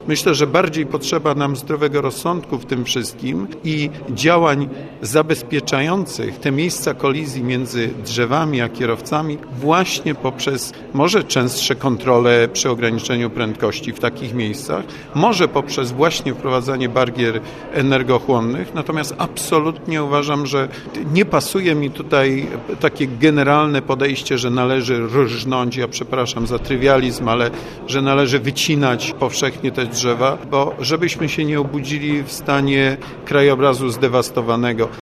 Myślę, że bardziej potrzeba nam zdrowego rozsądku w tym wszystkim i działań zabezpieczających te miejsca kolizji między drzewami a kierowcami właśnie poprzez może częstsze kontrole przy ograniczeniu prędkości w takich miejscach, może poprzez właśnie wprowadzanie barier energochłonnych. Natomiast absolutnie uważam, że nie pasuje mi tutaj takie generalne podejście, że należy rżnąć, ja przepraszam za trywializm, ale że należy wycinać powszechnie te drzewa, bo żebyśmy się nie obudzili w stanie krajobrazu zdewastowanego.